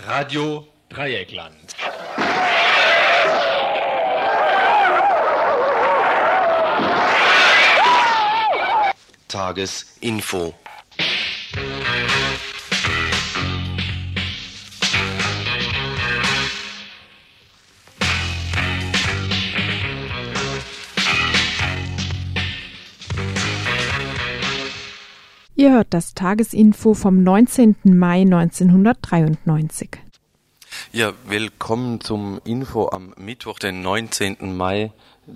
Radio Dreieckland. Tagesinfo. Ihr hört das Tagesinfo vom 19. Mai 1993. Ja, willkommen zum Info am Mittwoch, den 19. Mai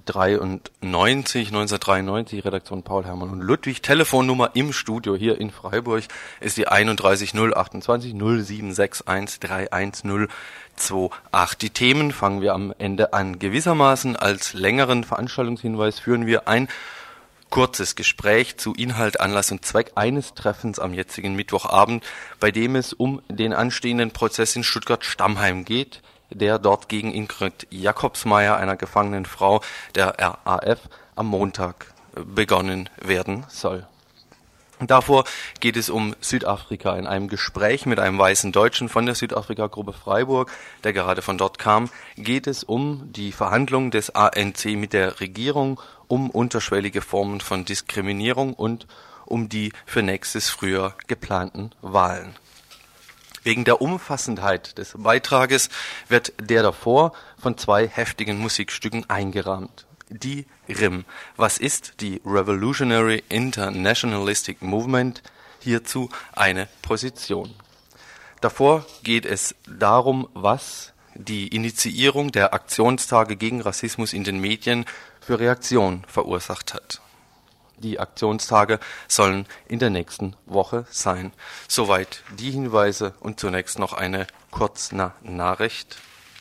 1993, Redaktion Paul, Hermann und Ludwig. Telefonnummer im Studio hier in Freiburg ist die 31 028 0761 31028. Die Themen fangen wir am Ende an. Gewissermaßen als längeren Veranstaltungshinweis führen wir ein kurzes Gespräch zu Inhalt, Anlass und Zweck eines Treffens am jetzigen Mittwochabend, bei dem es um den anstehenden Prozess in Stuttgart-Stammheim geht, der dort gegen Ingrid Jakobsmeyer, einer gefangenen Frau der RAF, am Montag begonnen werden soll. Davor geht es um Südafrika. In einem Gespräch mit einem weißen Deutschen von der Südafrika-Gruppe Freiburg, der gerade von dort kam, geht es um die Verhandlungen des ANC mit der Regierung, um unterschwellige Formen von Diskriminierung und um die für nächstes Frühjahr geplanten Wahlen. Wegen der Umfassendheit des Beitrages wird der davor von zwei heftigen Musikstücken eingerahmt. Die RIM. Was ist die Revolutionary Internationalistic Movement? Hierzu eine Position. Davor geht es darum, was die Initiierung der Aktionstage gegen Rassismus in den Medien für Reaktion verursacht hat. Die Aktionstage sollen in der nächsten Woche sein. Soweit die Hinweise und zunächst noch eine Kurznachricht.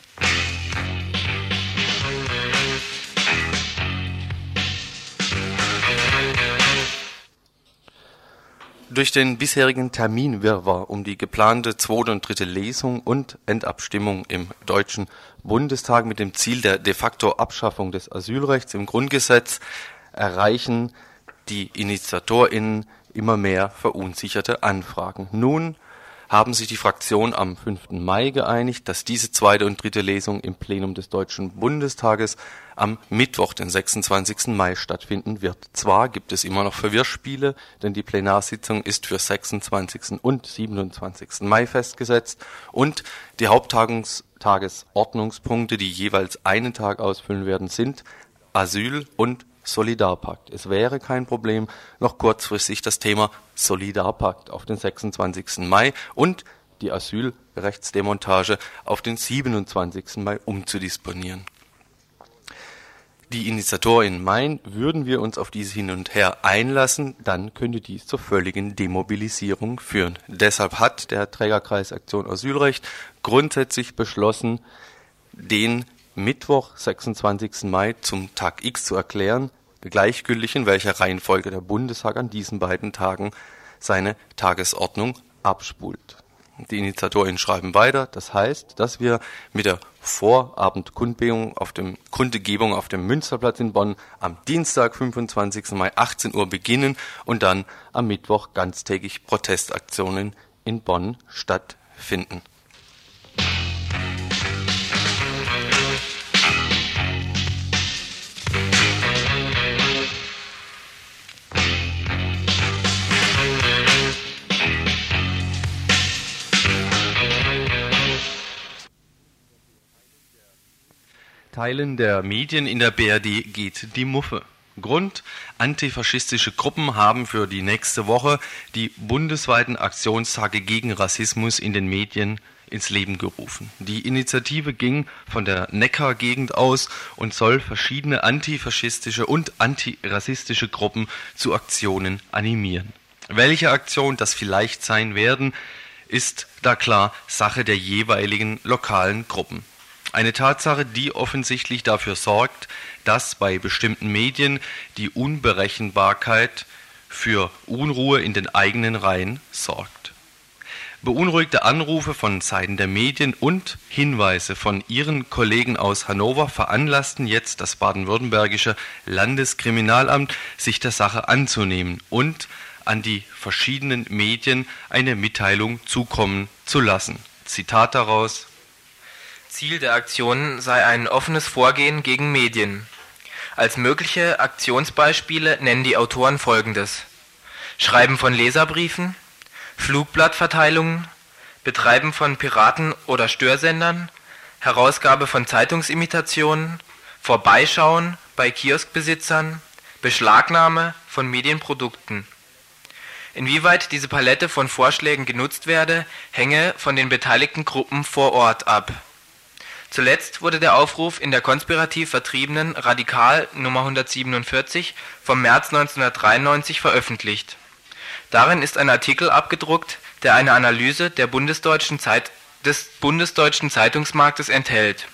Durch den bisherigen Terminwirrwarr um die geplante zweite und dritte Lesung und Endabstimmung im Deutschen Bundestag mit dem Ziel der de facto Abschaffung des Asylrechts im Grundgesetz erreichen die InitiatorInnen immer mehr verunsicherte Anfragen. Nun haben sich die Fraktionen am 5. Mai geeinigt, dass diese zweite und dritte Lesung im Plenum des Deutschen Bundestages am Mittwoch, den 26. Mai stattfinden wird. Zwar gibt es immer noch Verwirrspiele, denn die Plenarsitzung ist für 26. und 27. Mai festgesetzt und die Haupttagesordnungspunkte, die jeweils einen Tag ausfüllen werden, sind Asyl und Solidarpakt. Es wäre kein Problem, noch kurzfristig das Thema Solidarpakt auf den 26. Mai und die Asylrechtsdemontage auf den 27. Mai umzudisponieren. Die InitiatorInnen meinen, würden wir uns auf dieses Hin und Her einlassen, dann könnte dies zur völligen Demobilisierung führen. Deshalb hat der Trägerkreis Aktion Asylrecht grundsätzlich beschlossen, den Mittwoch, 26. Mai zum Tag X zu erklären, gleichgültig in welcher Reihenfolge der Bundestag an diesen beiden Tagen seine Tagesordnung abspult. Die InitiatorInnen schreiben weiter, das heißt, dass wir mit der Vorabendkundgebung auf dem Münsterplatz in Bonn am Dienstag, 25. Mai 18 Uhr beginnen und dann am Mittwoch ganztägig Protestaktionen in Bonn stattfinden. Teilen der Medien in der BRD geht die Muffe. Grund: antifaschistische Gruppen haben für die nächste Woche die bundesweiten Aktionstage gegen Rassismus in den Medien ins Leben gerufen. Die Initiative ging von der Neckar-Gegend aus und soll verschiedene antifaschistische und antirassistische Gruppen zu Aktionen animieren. Welche Aktionen das vielleicht sein werden, ist da klar Sache der jeweiligen lokalen Gruppen. Eine Tatsache, die offensichtlich dafür sorgt, dass bei bestimmten Medien die Unberechenbarkeit für Unruhe in den eigenen Reihen sorgt. Beunruhigte Anrufe von Seiten der Medien und Hinweise von ihren Kollegen aus Hannover veranlassten jetzt das baden-württembergische Landeskriminalamt, sich der Sache anzunehmen und an die verschiedenen Medien eine Mitteilung zukommen zu lassen. Zitat daraus: Ziel der Aktion sei ein offenes Vorgehen gegen Medien. Als mögliche Aktionsbeispiele nennen die Autoren Folgendes: Schreiben von Leserbriefen, Flugblattverteilungen, Betreiben von Piraten- oder Störsendern, Herausgabe von Zeitungsimitationen, Vorbeischauen bei Kioskbesitzern, Beschlagnahme von Medienprodukten. Inwieweit diese Palette von Vorschlägen genutzt werde, hänge von den beteiligten Gruppen vor Ort ab. Zuletzt wurde der Aufruf in der konspirativ vertriebenen Radikal Nummer 147 vom März 1993 veröffentlicht. Darin ist ein Artikel abgedruckt, der eine Analyse des bundesdeutschen Zeitungsmarktes enthält.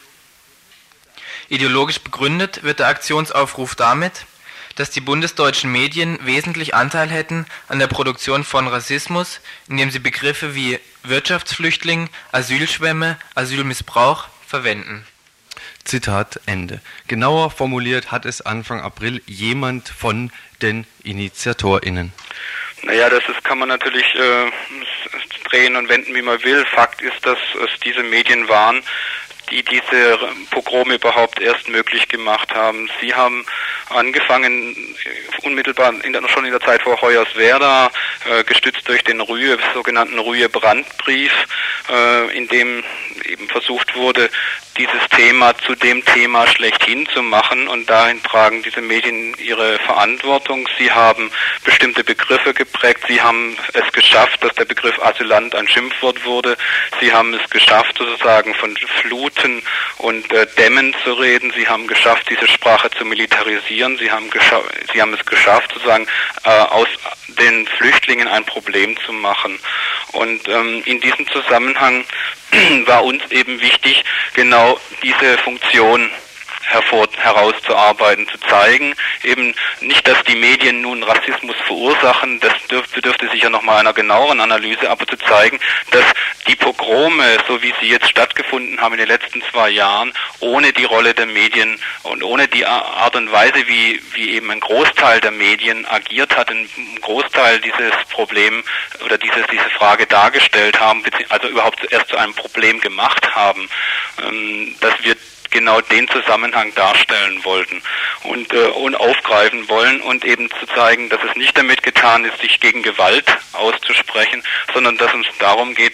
Ideologisch begründet wird der Aktionsaufruf damit, dass die bundesdeutschen Medien wesentlich Anteil hätten an der Produktion von Rassismus, indem sie Begriffe wie Wirtschaftsflüchtling, Asylschwemme, Asylmissbrauch verwenden. Zitat Ende. Genauer formuliert hat es Anfang April jemand von den InitiatorInnen. Naja, kann man natürlich drehen und wenden, wie man will. Fakt ist, dass es diese Medien waren, die diese Pogrome überhaupt erst möglich gemacht haben. Sie haben angefangen, unmittelbar schon in der Zeit vor Hoyerswerda, gestützt durch den sogenannten Rühe-Brandt-Brief, in dem eben versucht wurde, dieses Thema zu dem Thema schlechthin zu machen, und dahin tragen diese Medien ihre Verantwortung. Sie haben bestimmte Begriffe geprägt. Sie haben es geschafft, dass der Begriff Asylant ein Schimpfwort wurde. Sie haben es geschafft, sozusagen von Fluten und Dämmen zu reden. Sie haben geschafft, diese Sprache zu militarisieren. Sie haben es geschafft, sozusagen aus den Flüchtlingen ein Problem zu machen. Und in diesem Zusammenhang war uns eben wichtig, genau diese Funktion herauszuarbeiten, zu zeigen, eben nicht, dass die Medien nun Rassismus verursachen, das dürfte sicher nochmal einer genaueren Analyse, aber zu zeigen, dass die Pogrome, so wie sie jetzt stattgefunden haben in den letzten 2 Jahren, ohne die Rolle der Medien und ohne die Art und Weise, wie eben ein Großteil der Medien agiert hat, ein Großteil dieses Problem oder diese Frage dargestellt haben, also überhaupt erst zu einem Problem gemacht haben, dass wir genau den Zusammenhang darstellen wollten und aufgreifen wollen und eben zu zeigen, dass es nicht damit getan ist, sich gegen Gewalt auszusprechen, sondern dass uns darum geht,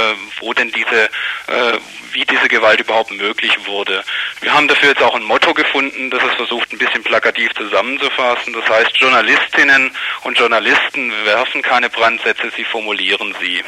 wie diese Gewalt überhaupt möglich wurde. Wir haben dafür jetzt auch ein Motto gefunden, das es versucht, ein bisschen plakativ zusammenzufassen. Das heißt, Journalistinnen und Journalisten werfen keine Brandsätze, sie formulieren sie.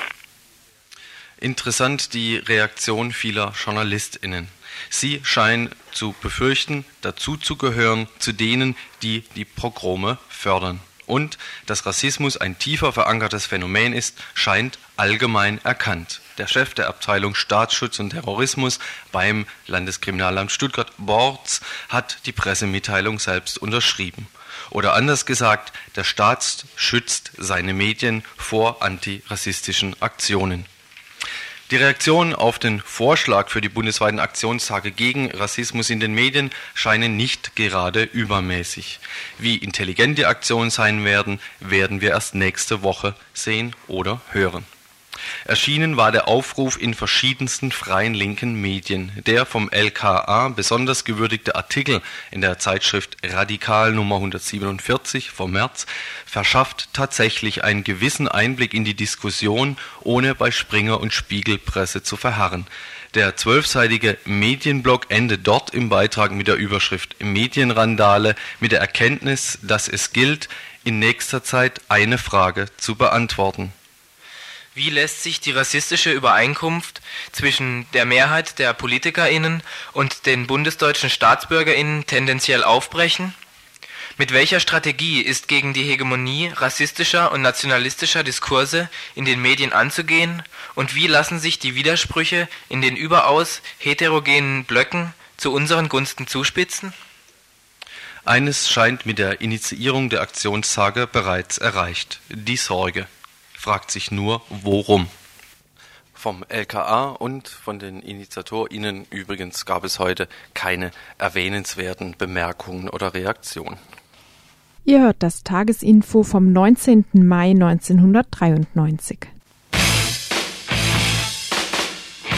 Interessant die Reaktion vieler JournalistInnen. Sie scheinen zu befürchten, dazu zu gehören zu denen, die die Pogrome fördern. Und dass Rassismus ein tiefer verankertes Phänomen ist, scheint allgemein erkannt. Der Chef der Abteilung Staatsschutz und Terrorismus beim Landeskriminalamt Stuttgart, Borz, hat die Pressemitteilung selbst unterschrieben. Oder anders gesagt, der Staat schützt seine Medien vor antirassistischen Aktionen. Die Reaktionen auf den Vorschlag für die bundesweiten Aktionstage gegen Rassismus in den Medien scheinen nicht gerade übermäßig. Wie intelligent die Aktionen sein werden, werden wir erst nächste Woche sehen oder hören. Erschienen war der Aufruf in verschiedensten freien linken Medien. Der vom LKA besonders gewürdigte Artikel in der Zeitschrift Radikal Nummer 147 vom März verschafft tatsächlich einen gewissen Einblick in die Diskussion, ohne bei Springer und Spiegelpresse zu verharren. Der 12-seitige Medienblog endet dort im Beitrag mit der Überschrift Medienrandale mit der Erkenntnis, dass es gilt, in nächster Zeit eine Frage zu beantworten. Wie lässt sich die rassistische Übereinkunft zwischen der Mehrheit der PolitikerInnen und den bundesdeutschen StaatsbürgerInnen tendenziell aufbrechen? Mit welcher Strategie ist gegen die Hegemonie rassistischer und nationalistischer Diskurse in den Medien anzugehen? Und wie lassen sich die Widersprüche in den überaus heterogenen Blöcken zu unseren Gunsten zuspitzen? Eines scheint mit der Initiierung der Aktionstage bereits erreicht: die Sorge. Fragt sich nur, worum. Vom LKA und von den InitiatorInnen übrigens gab es heute keine erwähnenswerten Bemerkungen oder Reaktionen. Ihr hört das Tagesinfo vom 19. Mai 1993.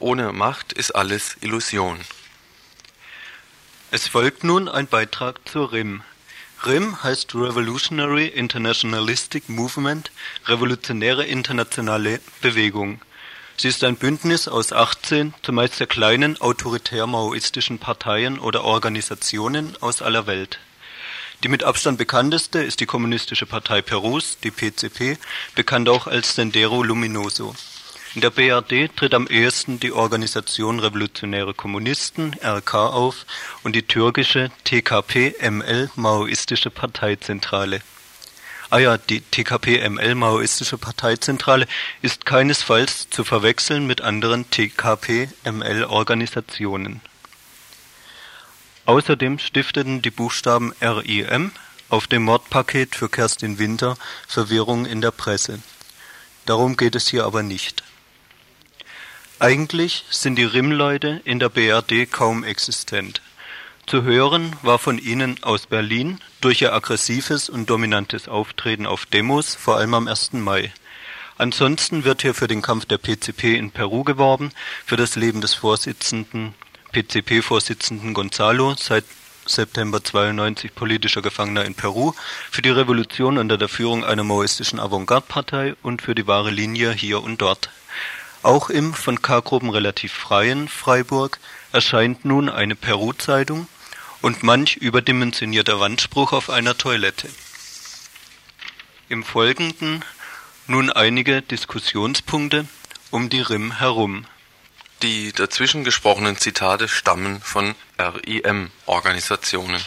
ohne Macht ist alles Illusion. Es folgt nun ein Beitrag zur RIM. RIM heißt Revolutionary Internationalistic Movement, revolutionäre internationale Bewegung. Sie ist ein Bündnis aus 18, zumeist sehr kleinen, autoritär-maoistischen Parteien oder Organisationen aus aller Welt. Die mit Abstand bekannteste ist die Kommunistische Partei Perus, die PCP, bekannt auch als Sendero Luminoso. In der BRD tritt am ehesten die Organisation Revolutionäre Kommunisten, RK, auf und die türkische TKP-ML Maoistische Parteizentrale. Die TKP-ML Maoistische Parteizentrale ist keinesfalls zu verwechseln mit anderen TKP-ML-Organisationen. Außerdem stifteten die Buchstaben RIM auf dem Mordpaket für Kerstin Winter Verwirrung in der Presse. Darum geht es hier aber nicht. Eigentlich sind die RIM-Leute in der BRD kaum existent. Zu hören war von ihnen aus Berlin durch ihr aggressives und dominantes Auftreten auf Demos, vor allem am 1. Mai. Ansonsten wird hier für den Kampf der PCP in Peru geworben, für das Leben des PCP-Vorsitzenden Gonzalo, seit September 92 politischer Gefangener in Peru, für die Revolution unter der Führung einer maoistischen Avantgarde-Partei und für die wahre Linie hier und dort. Auch im von K-Gruppen relativ freien Freiburg erscheint nun eine Peru-Zeitung und manch überdimensionierter Wandspruch auf einer Toilette. Im Folgenden nun einige Diskussionspunkte um die RIM herum. Die dazwischen gesprochenen Zitate stammen von RIM-Organisationen.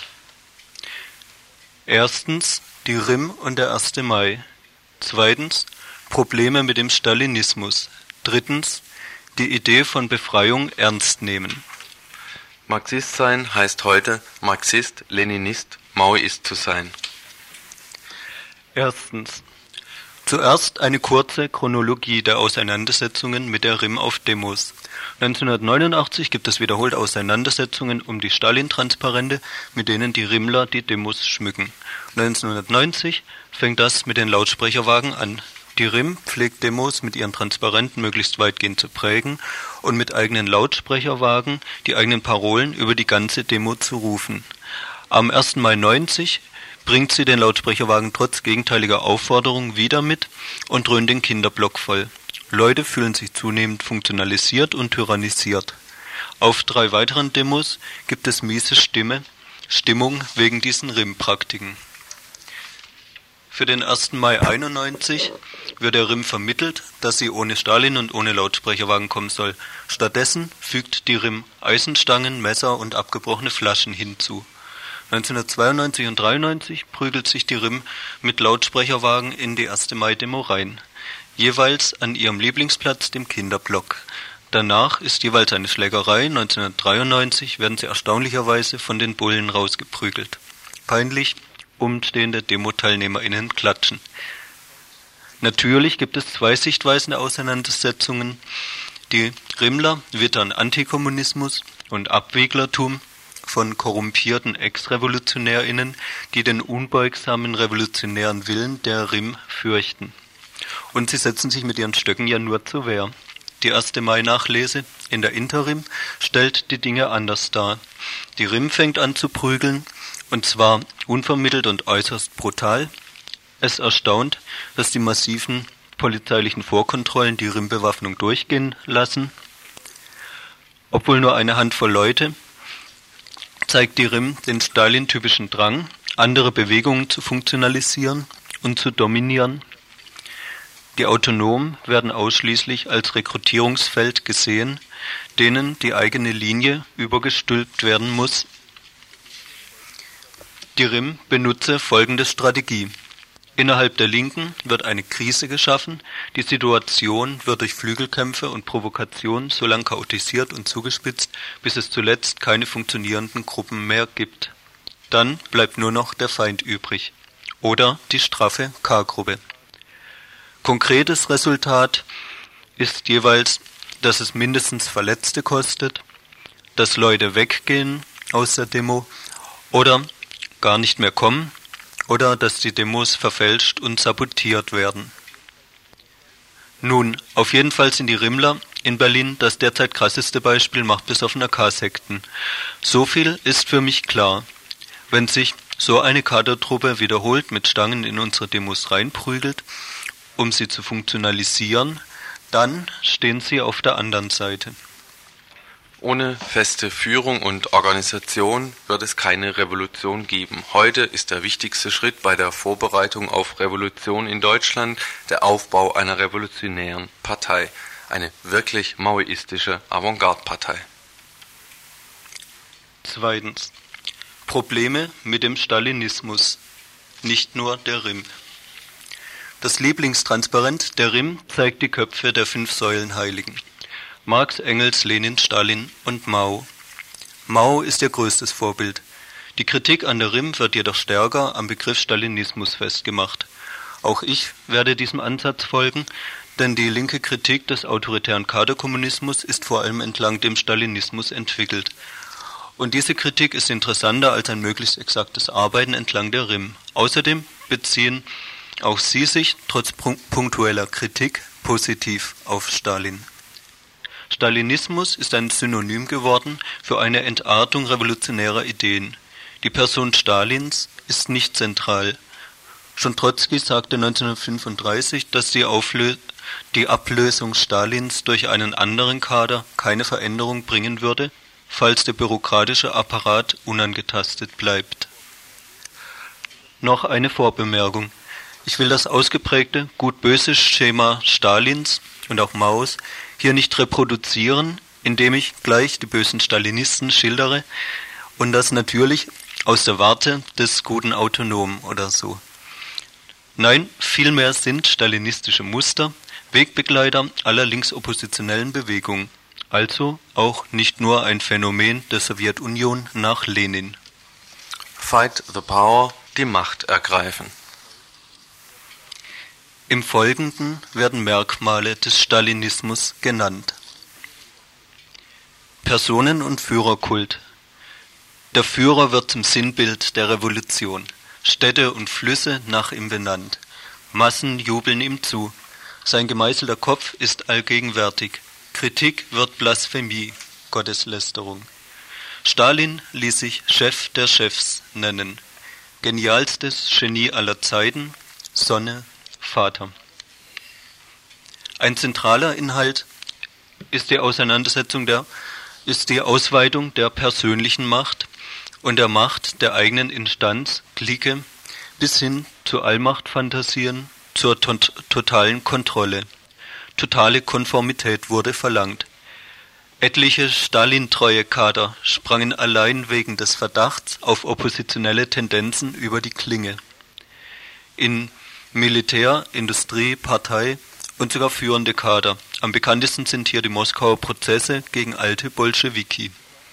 Erstens die RIM und der 1. Mai. Zweitens Probleme mit dem Stalinismus. Drittens die Idee von Befreiung ernst nehmen. Marxist sein heißt heute Marxist, Leninist, Maoist zu sein. Erstens. Zuerst eine kurze Chronologie der Auseinandersetzungen mit der RIM auf Demos. 1989 gibt es wiederholt Auseinandersetzungen um die Stalin-Transparente, mit denen die RIMler die Demos schmücken. 1990 fängt das mit den Lautsprecherwagen an. Die RIM pflegt Demos mit ihren Transparenten möglichst weitgehend zu prägen und mit eigenen Lautsprecherwagen die eigenen Parolen über die ganze Demo zu rufen. Am 1. Mai 90 bringt sie den Lautsprecherwagen trotz gegenteiliger Aufforderungen wieder mit und dröhnt den Kinderblock voll. Leute fühlen sich zunehmend funktionalisiert und tyrannisiert. Auf 3 weiteren Demos gibt es miese Stimmung wegen diesen RIM-Praktiken. Für den 1. Mai 91 wird der RIM vermittelt, dass sie ohne Stalin und ohne Lautsprecherwagen kommen soll. Stattdessen fügt die RIM Eisenstangen, Messer und abgebrochene Flaschen hinzu. 1992 und 1993 prügelt sich die RIM mit Lautsprecherwagen in die 1. Mai-Demo rein, jeweils an ihrem Lieblingsplatz, dem Kinderblock. Danach ist jeweils eine Schlägerei. 1993 werden sie erstaunlicherweise von den Bullen rausgeprügelt. Peinlich, umstehende Demo-TeilnehmerInnen klatschen. Natürlich gibt es 2 Sichtweisen der Auseinandersetzungen. Die RIMler wittern Antikommunismus und Abweglertum von korrumpierten Ex-RevolutionärInnen, die den unbeugsamen revolutionären Willen der RIM fürchten. Und sie setzen sich mit ihren Stöcken ja nur zur Wehr. Die 1. Mai-Nachlese in der Interim stellt die Dinge anders dar. Die RIM fängt an zu prügeln, und zwar unvermittelt und äußerst brutal. Es erstaunt, dass die massiven polizeilichen Vorkontrollen die RIM-Bewaffnung durchgehen lassen. Obwohl nur eine Handvoll Leute, zeigt die RIM den Stalin-typischen Drang, andere Bewegungen zu funktionalisieren und zu dominieren. Die Autonomen werden ausschließlich als Rekrutierungsfeld gesehen, denen die eigene Linie übergestülpt werden muss. Die RIM benutze folgende Strategie. Innerhalb der Linken wird eine Krise geschaffen, die Situation wird durch Flügelkämpfe und Provokation so lang chaotisiert und zugespitzt, bis es zuletzt keine funktionierenden Gruppen mehr gibt. Dann bleibt nur noch der Feind übrig. Oder die straffe K-Gruppe. Konkretes Resultat ist jeweils, dass es mindestens Verletzte kostet, dass Leute weggehen aus der Demo oder gar nicht mehr kommen oder dass die Demos verfälscht und sabotiert werden. Nun, auf jeden Fall sind die RIMler in Berlin das derzeit krasseste Beispiel machtbesoffener K-Sekten. So viel ist für mich klar. Wenn sich so eine Kadertruppe wiederholt mit Stangen in unsere Demos reinprügelt, um sie zu funktionalisieren, dann stehen sie auf der anderen Seite. Ohne feste Führung und Organisation wird es keine Revolution geben. Heute ist der wichtigste Schritt bei der Vorbereitung auf Revolution in Deutschland der Aufbau einer revolutionären Partei, eine wirklich maoistische Avantgarde-Partei. Zweitens. Probleme mit dem Stalinismus, nicht nur der RIM. Das Lieblingstransparent der RIM zeigt die Köpfe der 5 Säulenheiligen: Marx, Engels, Lenin, Stalin und Mao. Mao ist ihr größtes Vorbild. Die Kritik an der RIM wird jedoch stärker am Begriff Stalinismus festgemacht. Auch ich werde diesem Ansatz folgen, denn die linke Kritik des autoritären Kaderkommunismus ist vor allem entlang dem Stalinismus entwickelt. Und diese Kritik ist interessanter als ein möglichst exaktes Arbeiten entlang der RIM. Außerdem beziehen auch sie sich, trotz punktueller Kritik, positiv auf Stalin. Stalinismus ist ein Synonym geworden für eine Entartung revolutionärer Ideen. Die Person Stalins ist nicht zentral. Schon Trotzki sagte 1935, dass die Ablösung Stalins durch einen anderen Kader keine Veränderung bringen würde, falls der bürokratische Apparat unangetastet bleibt. Noch eine Vorbemerkung. Ich will das ausgeprägte gut-böse Schema Stalins und auch Maos hier nicht reproduzieren, indem ich gleich die bösen Stalinisten schildere und das natürlich aus der Warte des guten Autonomen oder so. Nein, vielmehr sind stalinistische Muster Wegbegleiter aller linksoppositionellen Bewegungen, also auch nicht nur ein Phänomen der Sowjetunion nach Lenin. Fight the power, die Macht ergreifen. Im Folgenden werden Merkmale des Stalinismus genannt. Personen- und Führerkult. Der Führer wird zum Sinnbild der Revolution. Städte und Flüsse nach ihm benannt. Massen jubeln ihm zu. Sein gemeißelter Kopf ist allgegenwärtig. Kritik wird Blasphemie, Gotteslästerung. Stalin ließ sich Chef der Chefs nennen. Genialstes Genie aller Zeiten, Sonne, Vater. Ein zentraler Inhalt ist die Ausweitung der persönlichen Macht und der Macht der eigenen Instanz, Clique, bis hin zu Allmachtfantasien, zur totalen Kontrolle. Totale Konformität wurde verlangt. Etliche Stalin-treue Kader sprangen allein wegen des Verdachts auf oppositionelle Tendenzen über die Klinge. In Militär, Industrie, Partei und sogar führende Kader. Am bekanntesten sind hier die Moskauer Prozesse gegen alte Bolschewiki.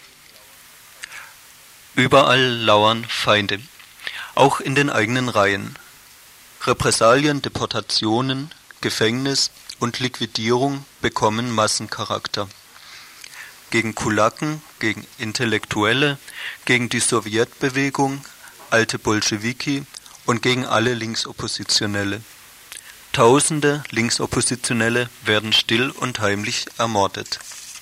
Überall lauern Feinde, auch in den eigenen Reihen. Repressalien, Deportationen, Gefängnis und Liquidierung bekommen Massencharakter. Gegen Kulaken, gegen Intellektuelle, gegen die Sowjetbewegung, alte Bolschewiki und gegen alle Linksoppositionelle. Tausende Linksoppositionelle werden still und heimlich ermordet.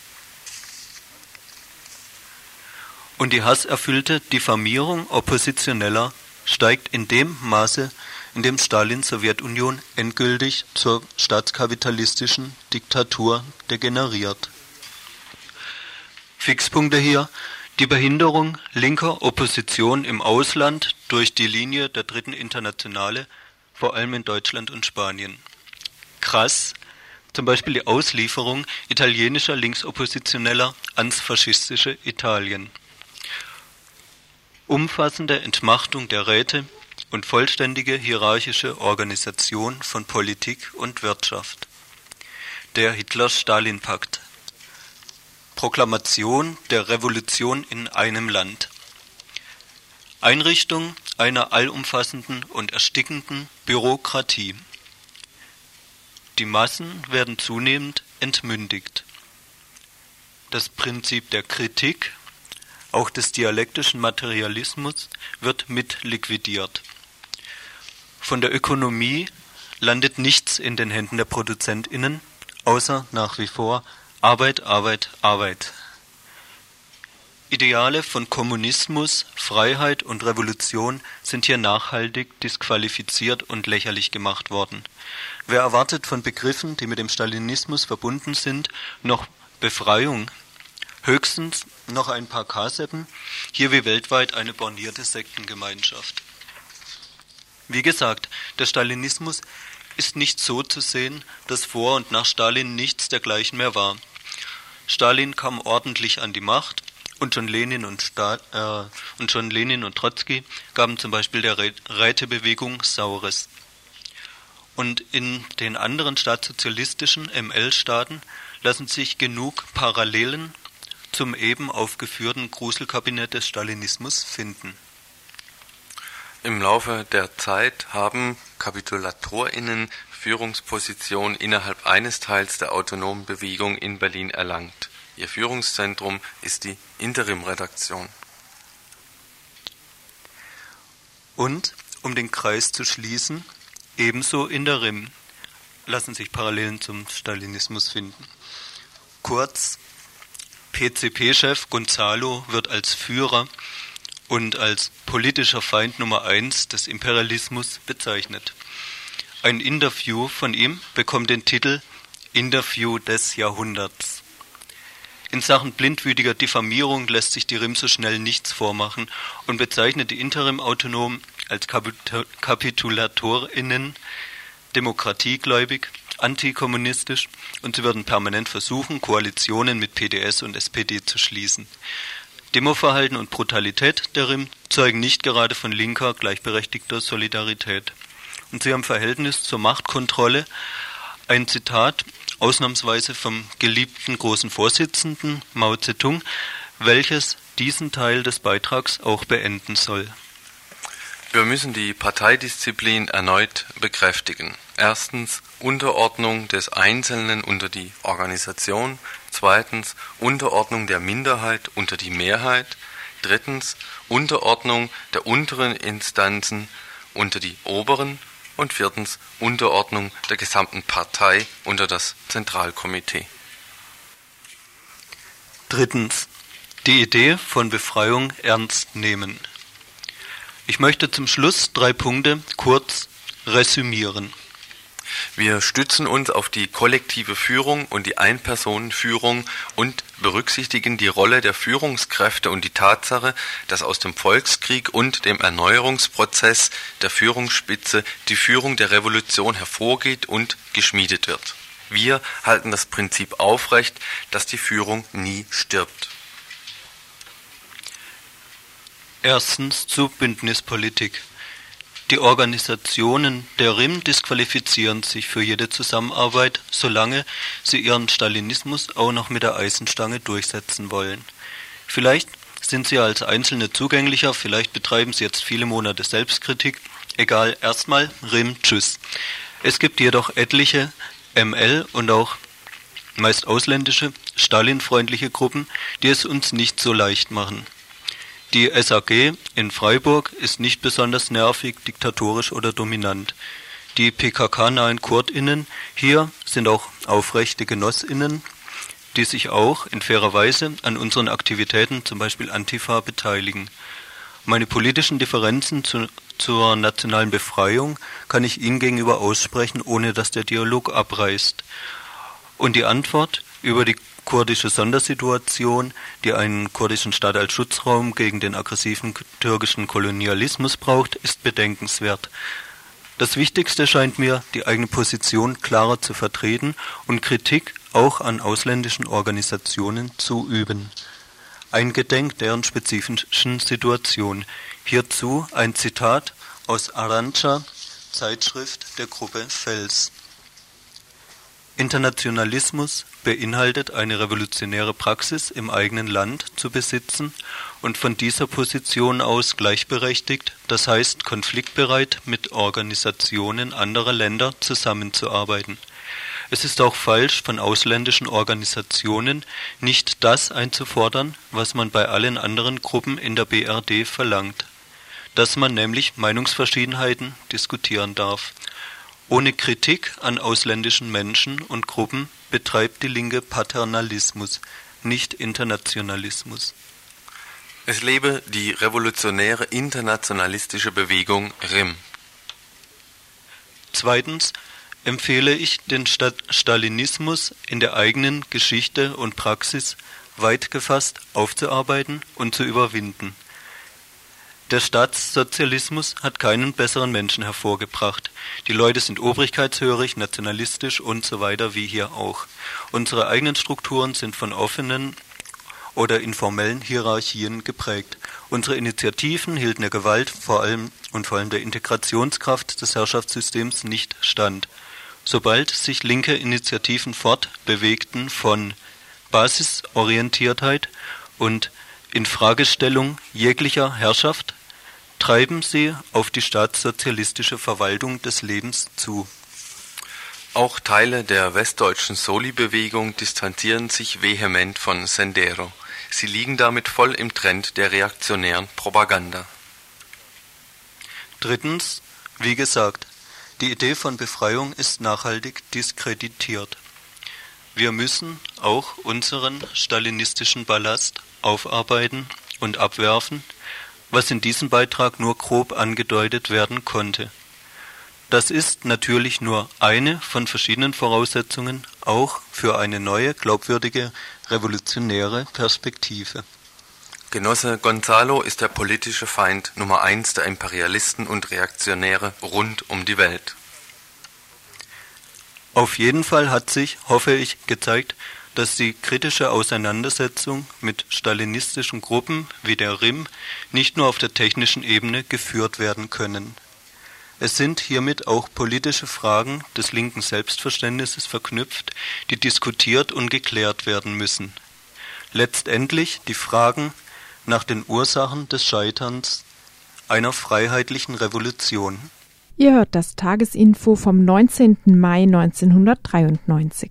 Und die hasserfüllte Diffamierung Oppositioneller steigt in dem Maße, in dem Stalins Sowjetunion endgültig zur staatskapitalistischen Diktatur degeneriert. Fixpunkte hier: die Behinderung linker Opposition im Ausland durch die Linie der Dritten Internationale, vor allem in Deutschland und Spanien. Krass, zum Beispiel die Auslieferung italienischer Linksoppositioneller ans faschistische Italien. Umfassende Entmachtung der Räte und vollständige hierarchische Organisation von Politik und Wirtschaft. Der Hitler-Stalin-Pakt. Proklamation der Revolution in einem Land. Einrichtung einer allumfassenden und erstickenden Bürokratie. Die Massen werden zunehmend entmündigt. Das Prinzip der Kritik, auch des dialektischen Materialismus, wird mit liquidiert. Von der Ökonomie landet nichts in den Händen der ProduzentInnen, außer nach wie vor Arbeit, Arbeit, Arbeit. Ideale von Kommunismus, Freiheit und Revolution sind hier nachhaltig disqualifiziert und lächerlich gemacht worden. Wer erwartet von Begriffen, die mit dem Stalinismus verbunden sind, noch Befreiung? Höchstens noch ein paar Kaseppen, hier wie weltweit eine bornierte Sektengemeinschaft. Wie gesagt, der Stalinismus ist nicht so zu sehen, dass vor und nach Stalin nichts dergleichen mehr war. Stalin kam ordentlich an die Macht, und schon Lenin und Trotzki gaben zum Beispiel der Rätebewegung Saures. Und in den anderen staatssozialistischen ML-Staaten lassen sich genug Parallelen zum eben aufgeführten Gruselkabinett des Stalinismus finden. Im Laufe der Zeit haben KapitulatorInnen Führungspositionen innerhalb eines Teils der autonomen Bewegung in Berlin erlangt. Ihr Führungszentrum ist die Interim-Redaktion. Und, um den Kreis zu schließen, ebenso in der RIM lassen sich Parallelen zum Stalinismus finden. Kurz, PCP-Chef Gonzalo wird als Führer und als politischer Feind Nummer 1 des Imperialismus bezeichnet. Ein Interview von ihm bekommt den Titel Interview des Jahrhunderts. In Sachen blindwütiger Diffamierung lässt sich die RIM so schnell nichts vormachen und bezeichnet die Interim-Autonomen als KapitulatorInnen, demokratiegläubig, antikommunistisch und sie würden permanent versuchen, Koalitionen mit PDS und SPD zu schließen. Demoverhalten und Brutalität der RIM zeugen nicht gerade von linker, gleichberechtigter Solidarität. Und sie haben Verhältnis zur Machtkontrolle ein Zitat ausnahmsweise vom geliebten großen Vorsitzenden Mao Zedong, welches diesen Teil des Beitrags auch beenden soll. Wir müssen die Parteidisziplin erneut bekräftigen. Erstens Unterordnung des Einzelnen unter die Organisation. Zweitens Unterordnung der Minderheit unter die Mehrheit. Drittens Unterordnung der unteren Instanzen unter die oberen. Und viertens Unterordnung der gesamten Partei unter das Zentralkomitee. Drittens die Idee von Befreiung ernst nehmen. Ich möchte zum Schluss 3 Punkte kurz resümieren. Wir stützen uns auf die kollektive Führung und die Einpersonenführung und berücksichtigen die Rolle der Führungskräfte und die Tatsache, dass aus dem Volkskrieg und dem Erneuerungsprozess der Führungsspitze die Führung der Revolution hervorgeht und geschmiedet wird. Wir halten das Prinzip aufrecht, dass die Führung nie stirbt. Erstens zu Bündnispolitik. Die Organisationen der RIM disqualifizieren sich für jede Zusammenarbeit, solange sie ihren Stalinismus auch noch mit der Eisenstange durchsetzen wollen. Vielleicht sind sie als Einzelne zugänglicher, vielleicht betreiben sie jetzt viele Monate Selbstkritik. Egal, erstmal RIM, tschüss. Es gibt jedoch etliche ML und auch meist ausländische, Stalin-freundliche Gruppen, die es uns nicht so leicht machen. Die SAG in Freiburg ist nicht besonders nervig, diktatorisch oder dominant. Die PKK-nahen KurdInnen hier sind auch aufrechte GenossInnen, die sich auch in fairer Weise an unseren Aktivitäten, zum Beispiel Antifa, beteiligen. Meine politischen Differenzen zur nationalen Befreiung kann ich Ihnen gegenüber aussprechen, ohne dass der Dialog abreißt. Und die Antwort über die kurdische Sondersituation, die einen kurdischen Staat als Schutzraum gegen den aggressiven türkischen Kolonialismus braucht, ist bedenkenswert. Das Wichtigste scheint mir, die eigene Position klarer zu vertreten und Kritik auch an ausländischen Organisationen zu üben. Eingedenk deren spezifischen Situation. Hierzu ein Zitat aus Arantxa, Zeitschrift der Gruppe Fels. Internationalismus beinhaltet eine revolutionäre Praxis im eigenen Land zu besitzen und von dieser Position aus gleichberechtigt, das heißt konfliktbereit mit Organisationen anderer Länder zusammenzuarbeiten. Es ist auch falsch, von ausländischen Organisationen nicht das einzufordern, was man bei allen anderen Gruppen in der BRD verlangt, dass man nämlich Meinungsverschiedenheiten diskutieren darf. Ohne Kritik an ausländischen Menschen und Gruppen betreibt die Linke Paternalismus, nicht Internationalismus. Es lebe die revolutionäre internationalistische Bewegung RIM. Zweitens empfehle ich, den Stalinismus in der eigenen Geschichte und Praxis weit gefasst aufzuarbeiten und zu überwinden. Der Staatssozialismus hat keinen besseren Menschen hervorgebracht. Die Leute sind obrigkeitshörig, nationalistisch und so weiter wie hier auch. Unsere eigenen Strukturen sind von offenen oder informellen Hierarchien geprägt. Unsere Initiativen hielten der Gewalt vor allem der Integrationskraft des Herrschaftssystems nicht stand. Sobald sich linke Initiativen fortbewegten von Basisorientiertheit und Infragestellung jeglicher Herrschaft, treiben sie auf die staatssozialistische Verwaltung des Lebens zu. Auch Teile der westdeutschen Soli-Bewegung distanzieren sich vehement von Sendero. Sie liegen damit voll im Trend der reaktionären Propaganda. Drittens, wie gesagt, die Idee von Befreiung ist nachhaltig diskreditiert. Wir müssen auch unseren stalinistischen Ballast aufarbeiten und abwerfen, was in diesem Beitrag nur grob angedeutet werden konnte. Das ist natürlich nur eine von verschiedenen Voraussetzungen, auch für eine neue, glaubwürdige, revolutionäre Perspektive. Genosse Gonzalo ist der politische Feind Nummer 1 der Imperialisten und Reaktionäre rund um die Welt. Auf jeden Fall hat sich, hoffe ich, gezeigt, dass die kritische Auseinandersetzung mit stalinistischen Gruppen wie der RIM nicht nur auf der technischen Ebene geführt werden können. Es sind hiermit auch politische Fragen des linken Selbstverständnisses verknüpft, die diskutiert und geklärt werden müssen. Letztendlich die Fragen nach den Ursachen des Scheiterns einer freiheitlichen Revolution. Ihr hört das Tagesinfo vom 19. Mai 1993.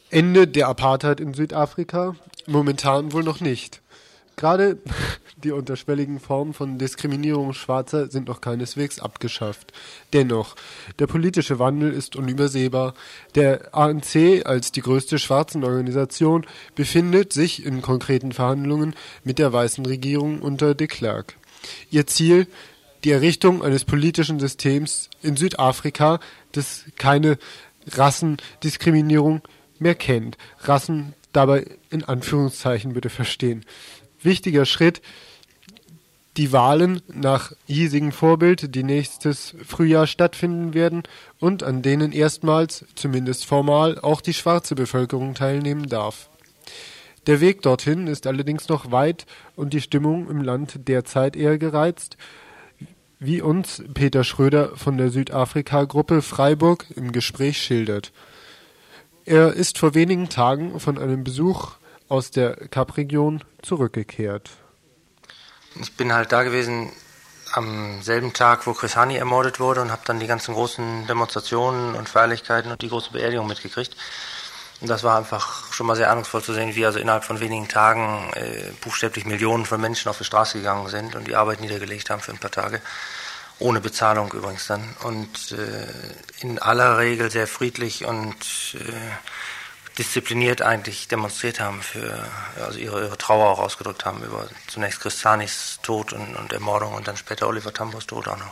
Ende der Apartheid in Südafrika? Momentan wohl noch nicht. Gerade die unterschwelligen Formen von Diskriminierung Schwarzer sind noch keineswegs abgeschafft. Dennoch, der politische Wandel ist unübersehbar. Der ANC als die größte Schwarzenorganisation befindet sich in konkreten Verhandlungen mit der weißen Regierung unter de Klerk. Ihr Ziel: die Errichtung eines politischen Systems in Südafrika, das keine Rassendiskriminierung mehr kennt. Rassen dabei in Anführungszeichen bitte verstehen. Wichtiger Schritt: die Wahlen nach hiesigen Vorbild, die nächstes Frühjahr stattfinden werden und an denen erstmals, zumindest formal, auch die schwarze Bevölkerung teilnehmen darf. Der Weg dorthin ist allerdings noch weit und die Stimmung im Land derzeit eher gereizt, wie uns Peter Schröder von der Südafrika-Gruppe Freiburg im Gespräch schildert. Er ist vor wenigen Tagen von einem Besuch aus der Kapregion zurückgekehrt. Ich bin halt da gewesen am selben Tag, wo Chris Hani ermordet wurde und habe dann die ganzen großen Demonstrationen und Feierlichkeiten und die große Beerdigung mitgekriegt. Und das war einfach schon mal sehr ahnungsvoll zu sehen, wie also innerhalb von wenigen Tagen buchstäblich Millionen von Menschen auf die Straße gegangen sind und die Arbeit niedergelegt haben für ein paar Tage. Ohne Bezahlung übrigens dann. Und in aller Regel sehr friedlich und diszipliniert eigentlich demonstriert haben, also ihre Trauer auch ausgedrückt haben über zunächst Chris Hanis Tod und Ermordung und dann später Oliver Tambos Tod auch noch.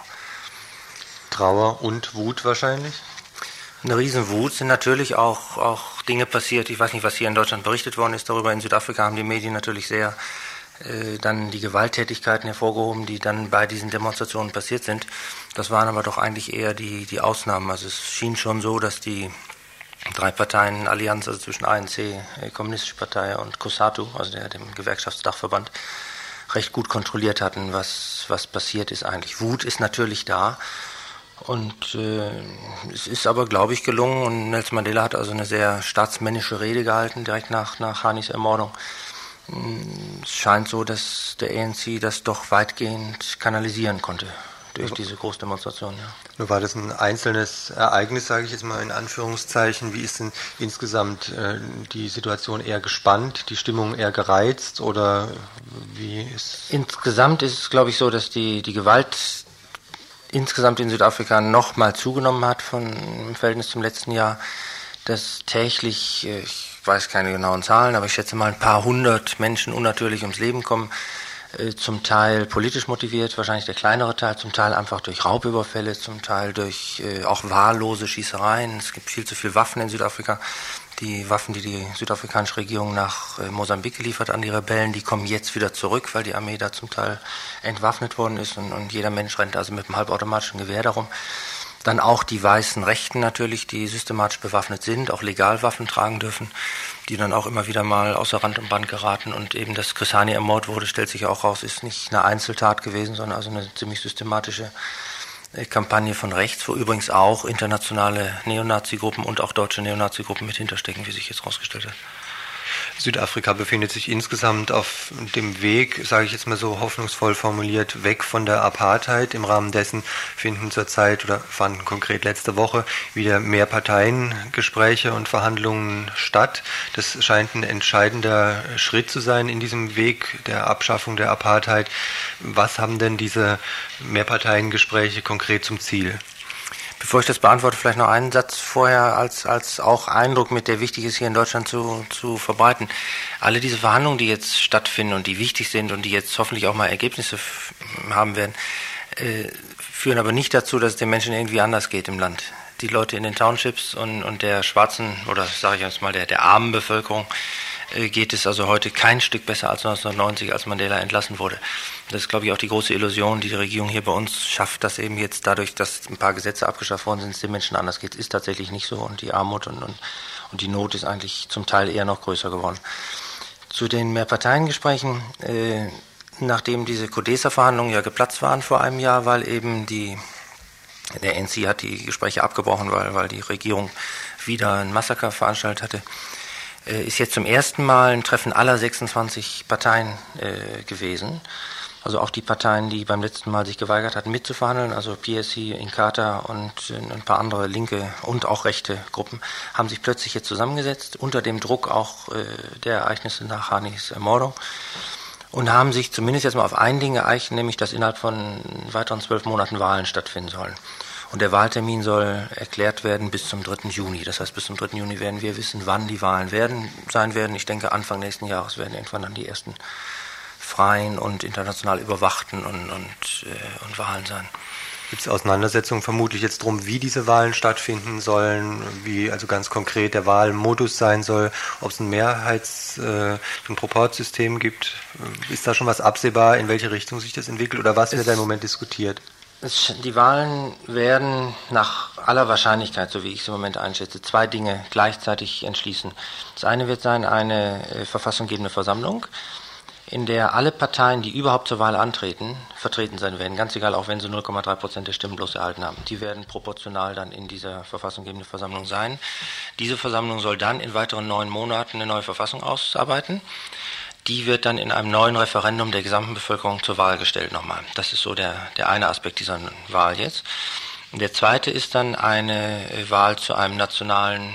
Trauer und Wut wahrscheinlich? Eine Riesenwut. Sind natürlich auch Dinge passiert. Ich weiß nicht, was hier in Deutschland berichtet worden ist darüber. In Südafrika haben die Medien natürlich sehr dann die Gewalttätigkeiten hervorgehoben, die dann bei diesen Demonstrationen passiert sind. Das waren aber doch eigentlich eher die Ausnahmen. Also es schien schon so, dass die 3 Parteien Allianz, also zwischen ANC, Kommunistische Partei und COSATU, also dem Gewerkschaftsdachverband, recht gut kontrolliert hatten, was passiert ist eigentlich. Wut ist natürlich da und es ist aber, glaube ich, gelungen und Nelson Mandela hat also eine sehr staatsmännische Rede gehalten, direkt nach Hanis Ermordung. Es scheint so, dass der ANC das doch weitgehend kanalisieren konnte durch diese Großdemonstration. Ja. Nur war das ein einzelnes Ereignis, sage ich jetzt mal in Anführungszeichen. Wie ist denn insgesamt die Situation eher gespannt, die Stimmung eher gereizt oder wie ist? Insgesamt ist es, glaube ich, so, dass die Gewalt insgesamt in Südafrika noch mal zugenommen hat im Verhältnis zum letzten Jahr, dass täglich, ich weiß keine genauen Zahlen, aber ich schätze mal ein paar hundert Menschen unnatürlich ums Leben kommen, zum Teil politisch motiviert, wahrscheinlich der kleinere Teil, zum Teil einfach durch Raubüberfälle, zum Teil durch auch wahllose Schießereien. Es gibt viel zu viele Waffen in Südafrika. Die Waffen, die die südafrikanische Regierung nach Mosambik geliefert an die Rebellen, die kommen jetzt wieder zurück, weil die Armee da zum Teil entwaffnet worden ist und jeder Mensch rennt also mit einem halbautomatischen Gewehr darum. Dann auch die weißen Rechten natürlich, die systematisch bewaffnet sind, auch legal Waffen tragen dürfen, die dann auch immer wieder mal außer Rand und Band geraten. Und eben, dass Chris Hani ermordet wurde, stellt sich auch raus, ist nicht eine Einzeltat gewesen, sondern also eine ziemlich systematische Kampagne von rechts, wo übrigens auch internationale Neonazi-Gruppen und auch deutsche Neonazi-Gruppen mit hinterstecken, wie sich jetzt rausgestellt hat. Südafrika befindet sich insgesamt auf dem Weg, sage ich jetzt mal so hoffnungsvoll formuliert, weg von der Apartheid. Im Rahmen dessen fanden konkret letzte Woche wieder Mehrparteiengespräche und Verhandlungen statt. Das scheint ein entscheidender Schritt zu sein in diesem Weg der Abschaffung der Apartheid. Was haben denn diese Mehrparteiengespräche konkret zum Ziel? Bevor ich das beantworte, vielleicht noch einen Satz vorher als auch Eindruck mit, der wichtig ist, hier in Deutschland zu verbreiten. Alle diese Verhandlungen, die jetzt stattfinden und die wichtig sind und die jetzt hoffentlich auch mal Ergebnisse haben werden, führen aber nicht dazu, dass es den Menschen irgendwie anders geht im Land. Die Leute in den Townships und der schwarzen, oder sage ich jetzt mal, der armen Bevölkerung, geht es also heute kein Stück besser als 1990, als Mandela entlassen wurde. Das ist, glaube ich, auch die große Illusion, die Regierung hier bei uns schafft, dass eben jetzt dadurch, dass ein paar Gesetze abgeschafft worden sind, es den Menschen anders geht. Ist tatsächlich nicht so und die Armut und die Not ist eigentlich zum Teil eher noch größer geworden. Zu den Mehrparteiengesprächen, nachdem diese Codesa-Verhandlungen ja geplatzt waren vor einem Jahr, weil eben der ANC hat die Gespräche abgebrochen, weil die Regierung wieder ein Massaker veranstaltet hatte, ist jetzt zum ersten Mal ein Treffen aller 26 Parteien gewesen. Also auch die Parteien, die beim letzten Mal sich geweigert hatten mitzuverhandeln, also PSC, Inkatha und ein paar andere linke und auch rechte Gruppen, haben sich plötzlich jetzt zusammengesetzt, unter dem Druck auch der Ereignisse nach Hanis Ermordung, und haben sich zumindest jetzt mal auf ein Ding geeinigt, nämlich dass innerhalb von weiteren 12 Monaten Wahlen stattfinden sollen. Und der Wahltermin soll erklärt werden bis zum 3. Juni. Das heißt, bis zum 3. Juni werden wir wissen, wann die Wahlen sein werden. Ich denke, Anfang nächsten Jahres werden irgendwann dann die ersten freien und international überwachten und Wahlen sein. Gibt es Auseinandersetzungen vermutlich jetzt drum, wie diese Wahlen stattfinden sollen, wie also ganz konkret der Wahlmodus sein soll, ob es ein ein Proporzsystem gibt? Ist da schon was absehbar, in welche Richtung sich das entwickelt, oder was wird da im Moment diskutiert? Die Wahlen werden nach aller Wahrscheinlichkeit, so wie ich es im Moment einschätze, 2 Dinge gleichzeitig entschließen. Das eine wird sein, eine verfassunggebende Versammlung, in der alle Parteien, die überhaupt zur Wahl antreten, vertreten sein werden, ganz egal, auch wenn sie 0,3% der Stimmen bloß erhalten haben. Die werden proportional dann in dieser verfassunggebenden Versammlung sein. Diese Versammlung soll dann in weiteren 9 Monaten eine neue Verfassung ausarbeiten. Die wird dann in einem neuen Referendum der gesamten Bevölkerung zur Wahl gestellt nochmal. Das ist so der eine Aspekt dieser Wahl jetzt. Und der zweite ist dann eine Wahl zu einem nationalen,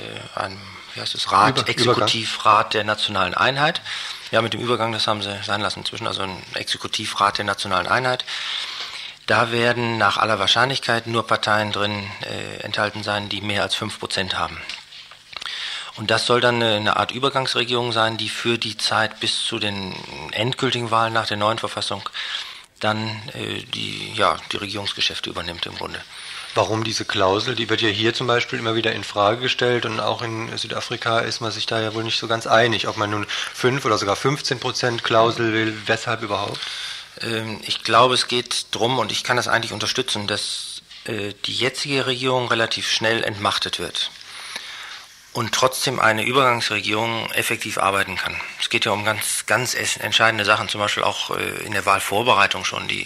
Exekutivrat der nationalen Einheit. Ja, mit dem Übergang, das haben sie sein lassen inzwischen, also ein Exekutivrat der nationalen Einheit. Da werden nach aller Wahrscheinlichkeit nur Parteien drin enthalten sein, die mehr als 5% haben. Und das soll dann eine Art Übergangsregierung sein, die für die Zeit bis zu den endgültigen Wahlen nach der neuen Verfassung dann die Regierungsgeschäfte übernimmt im Grunde. Warum diese Klausel? Die wird ja hier zum Beispiel immer wieder in Frage gestellt, und auch in Südafrika ist man sich da ja wohl nicht so ganz einig, ob man nun 5 oder sogar 15% Klausel will. Weshalb überhaupt? Ich glaube, es geht drum, und ich kann das eigentlich unterstützen, dass die jetzige Regierung relativ schnell entmachtet wird und trotzdem eine Übergangsregierung effektiv arbeiten kann. Es geht ja um ganz entscheidende Sachen, zum Beispiel auch in der Wahlvorbereitung schon. Die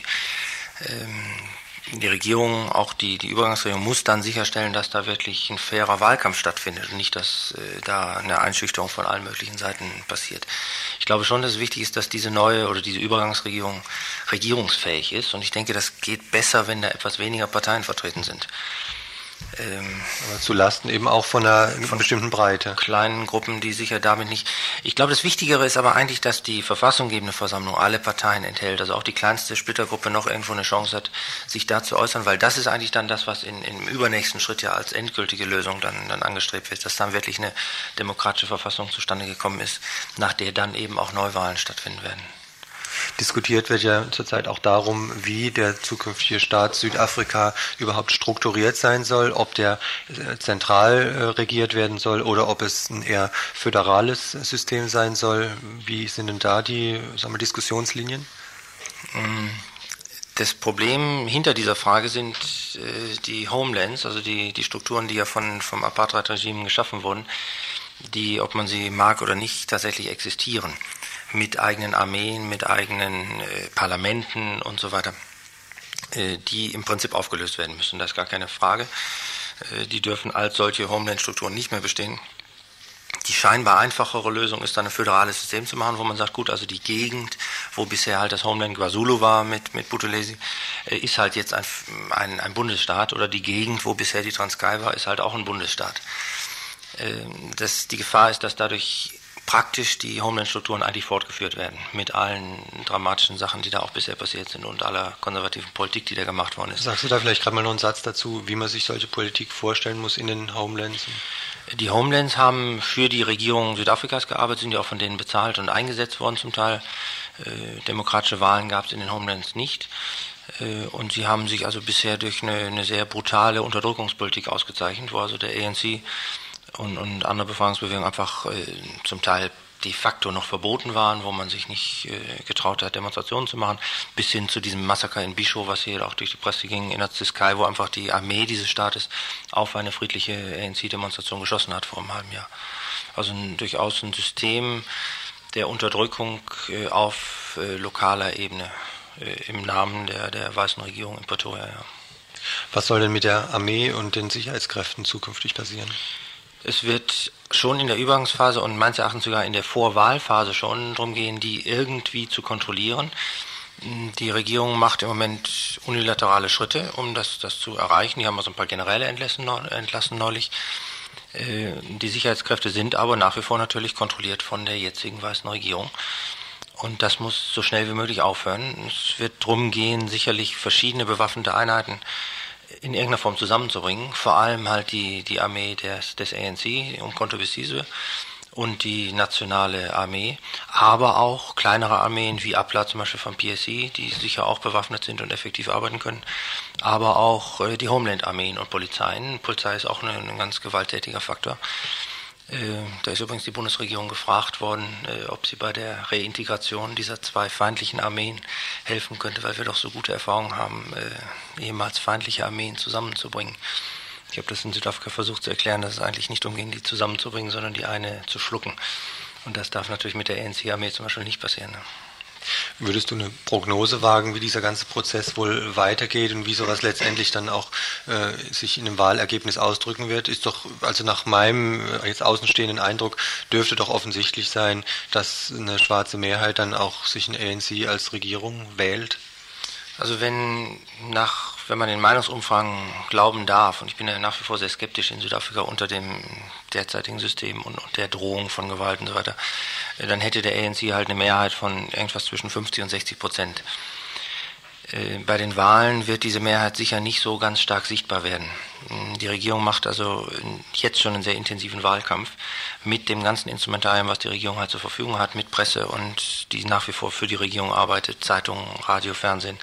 Regierung, auch die Übergangsregierung, muss dann sicherstellen, dass da wirklich ein fairer Wahlkampf stattfindet und nicht, dass da eine Einschüchterung von allen möglichen Seiten passiert. Ich glaube schon, dass es wichtig ist, dass diese neue oder diese Übergangsregierung regierungsfähig ist, und ich denke, das geht besser, wenn da etwas weniger Parteien vertreten sind. Aber zu Lasten eben auch von bestimmten Breite. Kleinen Gruppen, die sicher damit nicht... Ich glaube, das Wichtigere ist aber eigentlich, dass die verfassunggebende Versammlung alle Parteien enthält, also auch die kleinste Splittergruppe noch irgendwo eine Chance hat, sich da zu äußern, weil das ist eigentlich dann das, was im übernächsten Schritt ja als endgültige Lösung dann angestrebt wird, dass dann wirklich eine demokratische Verfassung zustande gekommen ist, nach der dann eben auch Neuwahlen stattfinden werden. Diskutiert wird ja zurzeit auch darum, wie der zukünftige Staat Südafrika überhaupt strukturiert sein soll, ob der zentral regiert werden soll oder ob es ein eher föderales System sein soll. Wie sind denn da die Diskussionslinien? Das Problem hinter dieser Frage sind die Homelands, also die Strukturen, die ja vom Apartheid-Regime geschaffen wurden, die, ob man sie mag oder nicht, tatsächlich existieren. Mit eigenen Armeen, mit eigenen Parlamenten und so weiter, die im Prinzip aufgelöst werden müssen. Da ist gar keine Frage. Die dürfen als solche Homeland-Strukturen nicht mehr bestehen. Die scheinbar einfachere Lösung ist dann ein föderales System zu machen, wo man sagt, gut, also die Gegend, wo bisher halt das Homeland KwaZulu war mit Buthelezi, ist halt jetzt ein Bundesstaat, oder die Gegend, wo bisher die Transkei war, ist halt auch ein Bundesstaat. Die Gefahr ist, dass dadurch praktisch die Homeland-Strukturen eigentlich fortgeführt werden, mit allen dramatischen Sachen, die da auch bisher passiert sind und aller konservativen Politik, die da gemacht worden ist. Sagst du da vielleicht gerade mal noch einen Satz dazu, wie man sich solche Politik vorstellen muss in den Homelands? Die Homelands haben für die Regierung Südafrikas gearbeitet, sind ja auch von denen bezahlt und eingesetzt worden zum Teil. Demokratische Wahlen gab es in den Homelands nicht. Und sie haben sich also bisher durch eine sehr brutale Unterdrückungspolitik ausgezeichnet, wo also der ANC und andere Befreiungsbewegungen einfach zum Teil de facto noch verboten waren, wo man sich nicht getraut hat, Demonstrationen zu machen, bis hin zu diesem Massaker in Bisho, was hier auch durch die Presse ging, in der Ciskei, wo einfach die Armee dieses Staates auf eine friedliche ANC-Demonstration geschossen hat vor einem halben Jahr. Also durchaus ein System der Unterdrückung auf lokaler Ebene im Namen der weißen Regierung in Pretoria. Ja. Was soll denn mit der Armee und den Sicherheitskräften zukünftig passieren? Es wird schon in der Übergangsphase und meines Erachtens sogar in der Vorwahlphase schon darum gehen, die irgendwie zu kontrollieren. Die Regierung macht im Moment unilaterale Schritte, um das zu erreichen. Die haben also ein paar Generäle entlassen neulich. Die Sicherheitskräfte sind aber nach wie vor natürlich kontrolliert von der jetzigen weißen Regierung. Und das muss so schnell wie möglich aufhören. Es wird darum gehen, sicherlich verschiedene bewaffnete Einheiten in irgendeiner Form zusammenzubringen. Vor allem halt die Armee des ANC um Conto-Besize und die nationale Armee, aber auch kleinere Armeen wie APLA zum Beispiel vom PSC, die sicher auch bewaffnet sind und effektiv arbeiten können, aber auch die Homeland-Armeen und Polizeien. Polizei ist auch ein ganz gewalttätiger Faktor. Da ist übrigens die Bundesregierung gefragt worden, ob sie bei der Reintegration dieser zwei feindlichen Armeen helfen könnte, weil wir doch so gute Erfahrungen haben, ehemals feindliche Armeen zusammenzubringen. Ich habe das in Südafrika versucht zu erklären, dass es eigentlich nicht darum ging, die zusammenzubringen, sondern die eine zu schlucken. Und das darf natürlich mit der ANC-Armee zum Beispiel nicht passieren. Ne? Würdest du eine Prognose wagen, wie dieser ganze Prozess wohl weitergeht und wie sowas letztendlich dann auch sich in einem Wahlergebnis ausdrücken wird? Ist doch, also nach meinem jetzt außenstehenden Eindruck, dürfte doch offensichtlich sein, dass eine schwarze Mehrheit dann auch sich ein ANC als Regierung wählt? Also wenn man den Meinungsumfragen glauben darf, und ich bin ja nach wie vor sehr skeptisch in Südafrika unter dem derzeitigen System und der Drohung von Gewalt und so weiter, dann hätte der ANC halt eine Mehrheit von irgendwas zwischen 50 und 60%. Bei den Wahlen wird diese Mehrheit sicher nicht so ganz stark sichtbar werden. Die Regierung macht also jetzt schon einen sehr intensiven Wahlkampf mit dem ganzen Instrumentarium, was die Regierung halt zur Verfügung hat, mit Presse und die nach wie vor für die Regierung arbeitet, Zeitungen, Radio, Fernsehen.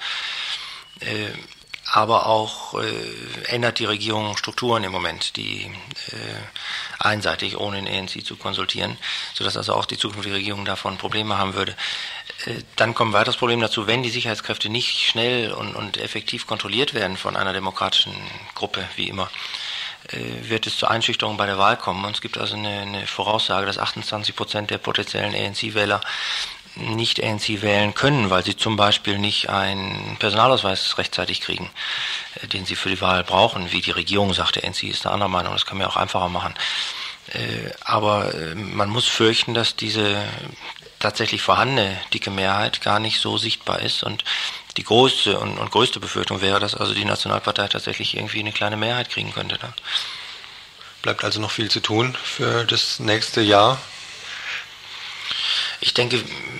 Aber auch ändert die Regierung Strukturen im Moment, die einseitig, ohne den ANC zu konsultieren, sodass also auch die zukünftige Regierung davon Probleme haben würde. Dann kommt ein weiteres Problem dazu, wenn die Sicherheitskräfte nicht schnell und effektiv kontrolliert werden von einer demokratischen Gruppe, wie immer, wird es zur Einschüchterung bei der Wahl kommen. Und es gibt also eine Voraussage, dass 28% der potenziellen ANC-Wähler nicht ANC wählen können, weil sie zum Beispiel nicht einen Personalausweis rechtzeitig kriegen, den sie für die Wahl brauchen. Wie die Regierung sagt, der ANC ist eine andere Meinung, das kann man ja auch einfacher machen. Aber man muss fürchten, dass diese tatsächlich vorhandene dicke Mehrheit gar nicht so sichtbar ist, und die größte und größte Befürchtung wäre, dass also die Nationalpartei tatsächlich irgendwie eine kleine Mehrheit kriegen könnte. Ne? Bleibt also noch viel zu tun für das nächste Jahr? Ich denke,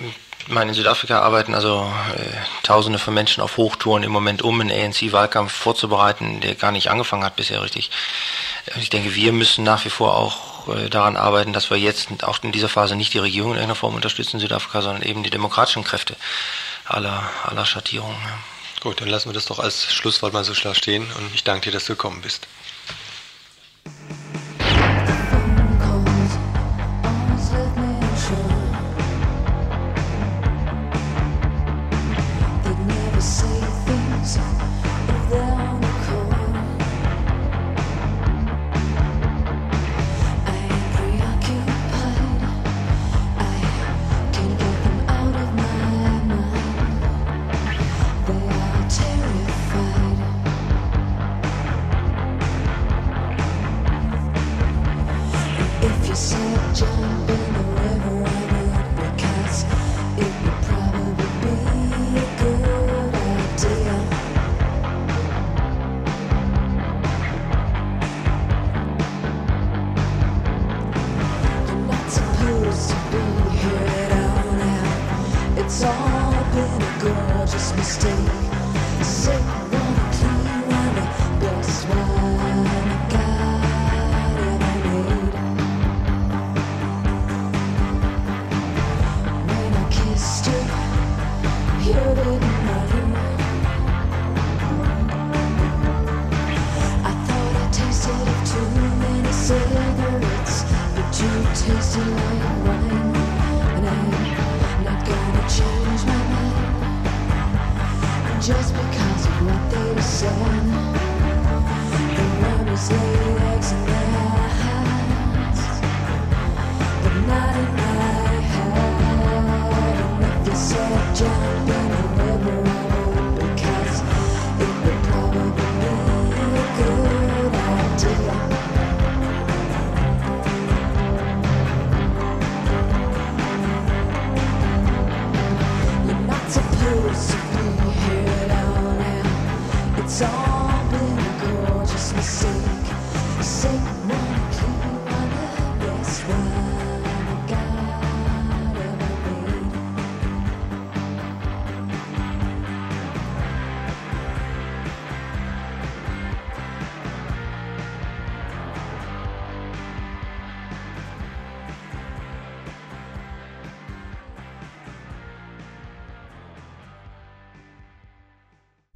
in Südafrika arbeiten also Tausende von Menschen auf Hochtouren im Moment, einen ANC-Wahlkampf vorzubereiten, der gar nicht angefangen hat bisher richtig. Ich denke, wir müssen nach wie vor auch daran arbeiten, dass wir jetzt auch in dieser Phase nicht die Regierung in irgendeiner Form unterstützen in Südafrika, sondern eben die demokratischen Kräfte aller Schattierungen. Ja. Gut, dann lassen wir das doch als Schlusswort mal so klar stehen, und ich danke dir, dass du gekommen bist. You're not supposed to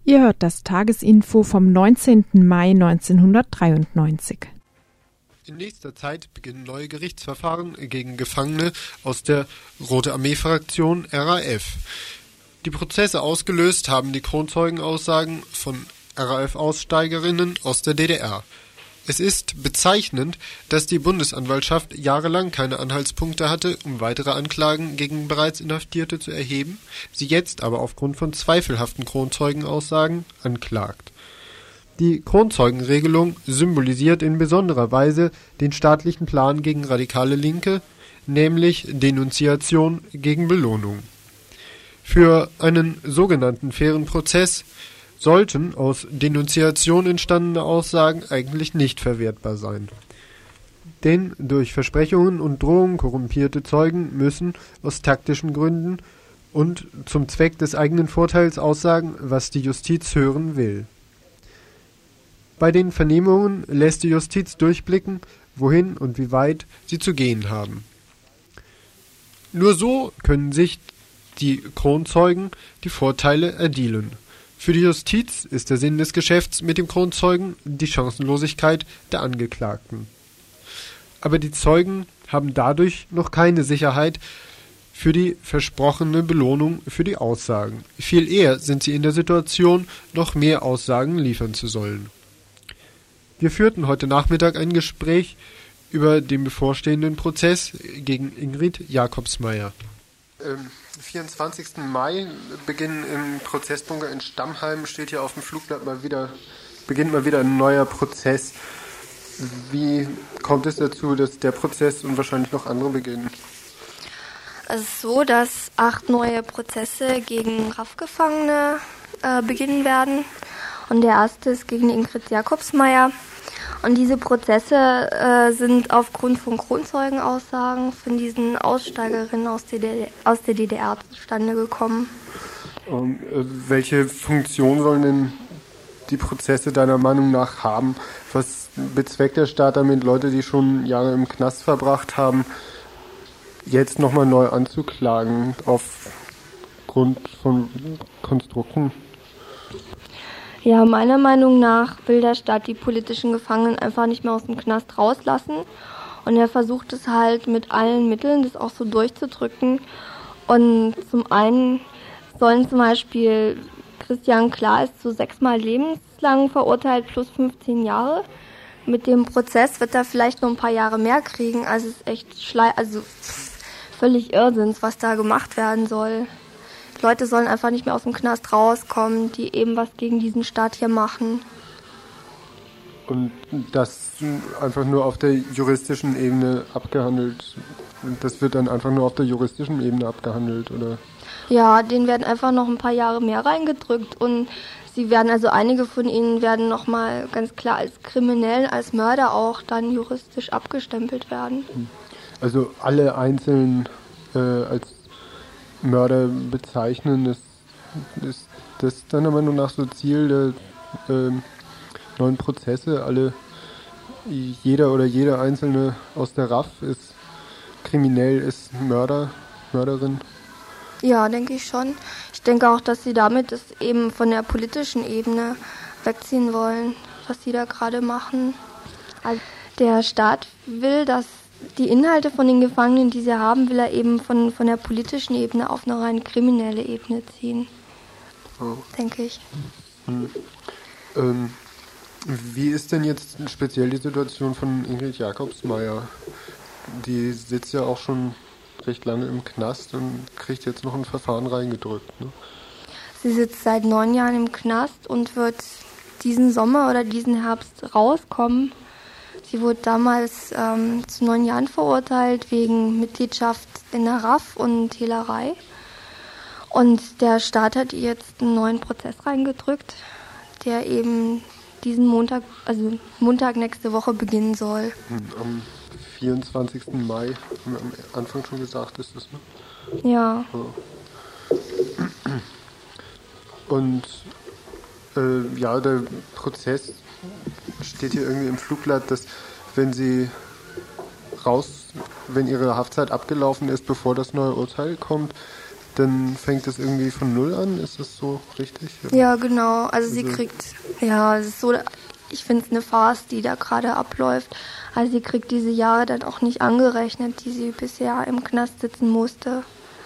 Ihr hört das Tagesinfo vom 19. Mai 1993. In nächster Zeit beginnen neue Gerichtsverfahren gegen Gefangene aus der Rote Armee-Fraktion RAF. Die Prozesse ausgelöst haben die Kronzeugenaussagen von RAF-Aussteigerinnen aus der DDR. Es ist bezeichnend, dass die Bundesanwaltschaft jahrelang keine Anhaltspunkte hatte, um weitere Anklagen gegen bereits Inhaftierte zu erheben, sie jetzt aber aufgrund von zweifelhaften Kronzeugenaussagen anklagt. Die Kronzeugenregelung symbolisiert in besonderer Weise den staatlichen Plan gegen radikale Linke, nämlich Denunziation gegen Belohnung. Für einen sogenannten fairen Prozess sollten aus Denunziation entstandene Aussagen eigentlich nicht verwertbar sein. Denn durch Versprechungen und Drohungen korrumpierte Zeugen müssen aus taktischen Gründen und zum Zweck des eigenen Vorteils aussagen, was die Justiz hören will. Bei den Vernehmungen lässt die Justiz durchblicken, wohin und wie weit sie zu gehen haben. Nur so können sich die Kronzeugen die Vorteile erdealen. Für die Justiz ist der Sinn des Geschäfts mit dem Kronzeugen die Chancenlosigkeit der Angeklagten. Aber die Zeugen haben dadurch noch keine Sicherheit für die versprochene Belohnung für die Aussagen. Viel eher sind sie in der Situation, noch mehr Aussagen liefern zu sollen. Wir führten heute Nachmittag ein Gespräch über den bevorstehenden Prozess gegen Ingrid Jakobsmeyer. 24. Mai beginnen im Prozessbunker in Stammheim, steht hier auf dem Flugblatt beginnt mal wieder ein neuer Prozess. Wie kommt es dazu, dass der Prozess und wahrscheinlich noch andere beginnen? Es ist so, dass 8 neue Prozesse gegen RAF-Gefangene beginnen werden. Und der erste ist gegen Ingrid Jakobsmeyer. Und diese Prozesse sind aufgrund von Kronzeugenaussagen von diesen Aussteigerinnen aus der DDR zustande gekommen. Und welche Funktion sollen denn die Prozesse deiner Meinung nach haben? Was bezweckt der Staat damit, Leute, die schon Jahre im Knast verbracht haben, jetzt nochmal neu anzuklagen aufgrund von Konstrukten? Ja, meiner Meinung nach will der Staat die politischen Gefangenen einfach nicht mehr aus dem Knast rauslassen. Und er versucht es halt mit allen Mitteln, das auch so durchzudrücken. Und zum einen sollen zum Beispiel Christian Klar ist zu 6-mal lebenslang verurteilt plus 15 Jahre. Mit dem Prozess wird er vielleicht noch ein paar Jahre mehr kriegen. Also es ist echt völlig Irrsinns, was da gemacht werden soll. Leute sollen einfach nicht mehr aus dem Knast rauskommen, die eben was gegen diesen Staat hier machen. Und das einfach nur auf der juristischen Ebene abgehandelt. Das wird dann einfach nur auf der juristischen Ebene abgehandelt, oder? Ja, denen werden einfach noch ein paar Jahre mehr reingedrückt und einige von ihnen werden nochmal ganz klar als kriminell, als Mörder auch dann juristisch abgestempelt werden. Also alle einzeln als Mörder bezeichnen, ist das deiner Meinung nach so Ziel der neuen Prozesse? Jeder oder jede Einzelne aus der RAF ist kriminell, ist Mörderin? Ja, denke ich schon. Ich denke auch, dass sie damit es eben von der politischen Ebene wegziehen wollen, was sie da gerade machen. Also der Staat will, dass die Inhalte von den Gefangenen, die sie haben, will er eben von der politischen Ebene auf eine rein kriminelle Ebene ziehen, denke ich. Wie ist denn jetzt speziell die Situation von Ingrid Jakobsmeyer? Die sitzt ja auch schon recht lange im Knast und kriegt jetzt noch ein Verfahren reingedrückt, ne? Sie sitzt seit 9 Jahren im Knast und wird diesen Sommer oder diesen Herbst rauskommen. Sie wurde damals zu 9 Jahren verurteilt wegen Mitgliedschaft in der RAF und Hehlerei. Und der Staat hat ihr jetzt einen neuen Prozess reingedrückt, der eben diesen Montag nächste Woche beginnen soll. Am 24. Mai, haben wir am Anfang schon gesagt, ist das, ne? Ja. Und der Prozess steht hier irgendwie im Flugblatt, dass wenn ihre Haftzeit abgelaufen ist, bevor das neue Urteil kommt, dann fängt es irgendwie von Null an, ist das so richtig? Ja, genau. Also sie kriegt, ja, es ist so, ich finde es eine Farce, die da gerade abläuft. Also sie kriegt diese Jahre dann auch nicht angerechnet, die sie bisher im Knast sitzen musste.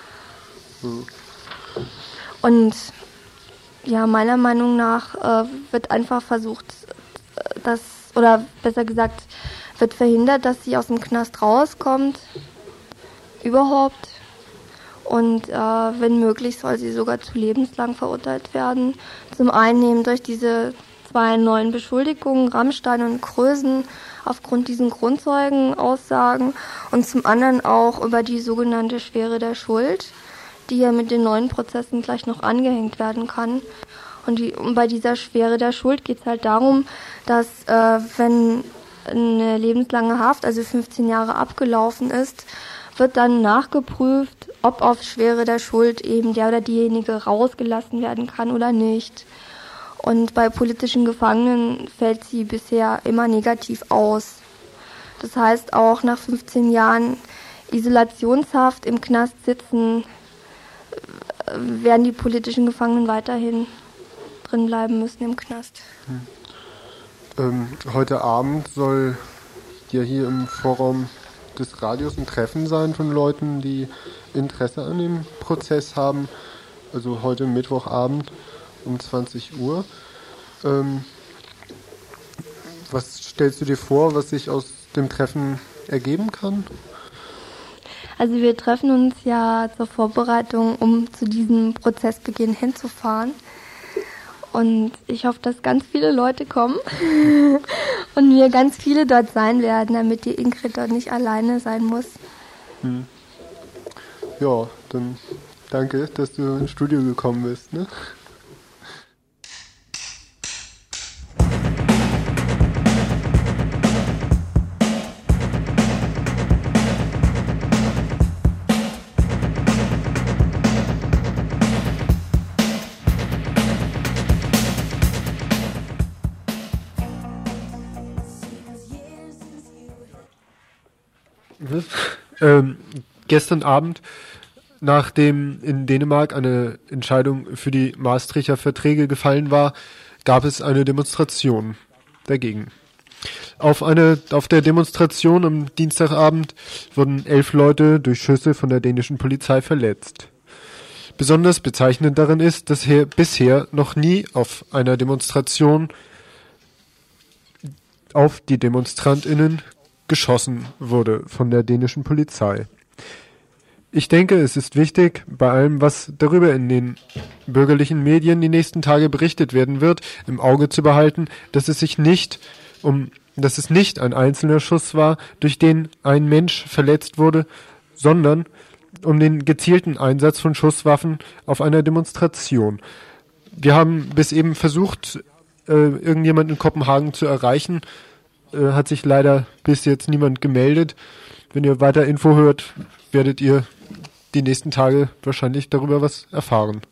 Und ja, meiner Meinung nach wird einfach versucht, oder besser gesagt, wird verhindert, dass sie aus dem Knast rauskommt. Überhaupt. Und wenn möglich, soll sie sogar zu lebenslang verurteilt werden. Zum einen eben durch diese 2 neuen Beschuldigungen, Rammstein und Krösen, aufgrund diesen Grundzeugenaussagen. Und zum anderen auch über die sogenannte Schwere der Schuld, die ja mit den neuen Prozessen gleich noch angehängt werden kann. Und bei dieser Schwere der Schuld geht es halt darum, dass wenn eine lebenslange Haft, also 15 Jahre abgelaufen ist, wird dann nachgeprüft, ob auf Schwere der Schuld eben der oder diejenige rausgelassen werden kann oder nicht. Und bei politischen Gefangenen fällt sie bisher immer negativ aus. Das heißt, auch nach 15 Jahren Isolationshaft im Knast sitzen, werden die politischen Gefangenen weiterhin drin bleiben müssen im Knast. Heute Abend soll ja hier im Vorraum des Radios ein Treffen sein von Leuten, die Interesse an dem Prozess haben. Also heute Mittwochabend um 20 Uhr. Was stellst du dir vor, was sich aus dem Treffen ergeben kann? Also wir treffen uns ja zur Vorbereitung, um zu diesem Prozessbeginn hinzufahren. Und ich hoffe, dass ganz viele Leute kommen und wir ganz viele dort sein werden, damit die Ingrid dort nicht alleine sein muss. Ja, dann danke, dass du ins Studio gekommen bist. Ne? Gestern Abend, nachdem in Dänemark eine Entscheidung für die Maastrichter Verträge gefallen war, gab es eine Demonstration dagegen. Auf der Demonstration am Dienstagabend wurden 11 Leute durch Schüsse von der dänischen Polizei verletzt. Besonders bezeichnend darin ist, dass hier bisher noch nie auf einer Demonstration auf die DemonstrantInnen geschossen wurde von der dänischen Polizei. Ich denke, es ist wichtig, bei allem, was darüber in den bürgerlichen Medien die nächsten Tage berichtet werden wird, im Auge zu behalten, dass es nicht ein einzelner Schuss war, durch den ein Mensch verletzt wurde, sondern um den gezielten Einsatz von Schusswaffen auf einer Demonstration. Wir haben bis eben versucht, irgendjemanden in Kopenhagen zu erreichen, hat sich leider bis jetzt niemand gemeldet. Wenn ihr weiter Info hört, werdet ihr die nächsten Tage wahrscheinlich darüber was erfahren.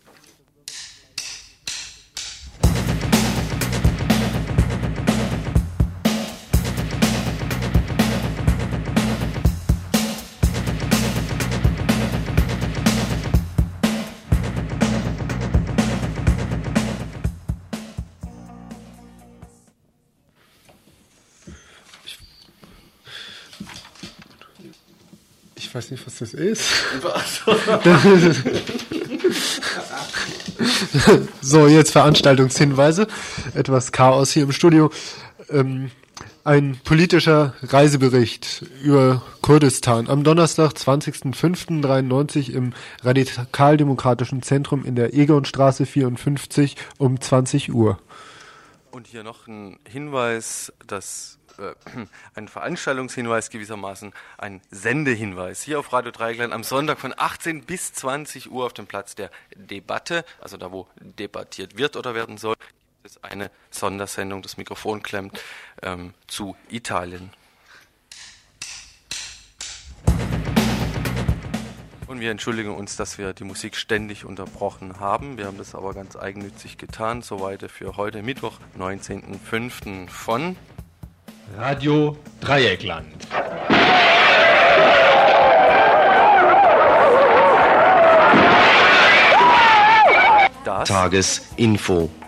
Ich weiß nicht, was das ist. So, jetzt Veranstaltungshinweise. Etwas Chaos hier im Studio. Ein politischer Reisebericht über Kurdistan. Am Donnerstag, 20.05.93 im Radikaldemokratischen Zentrum in der Egonstraße 54 um 20 Uhr. Und hier noch ein Hinweis, ein Veranstaltungshinweis gewissermaßen, ein Sendehinweis. Hier auf Radio Dreieckland am Sonntag von 18 bis 20 Uhr auf dem Platz der Debatte, also da, wo debattiert wird oder werden soll, gibt es eine Sondersendung, das Mikrofon klemmt, zu Italien. Und wir entschuldigen uns, dass wir die Musik ständig unterbrochen haben. Wir haben das aber ganz eigennützig getan. Soweit für heute Mittwoch, 19.05. von Radio Dreieckland. Tagesinfo.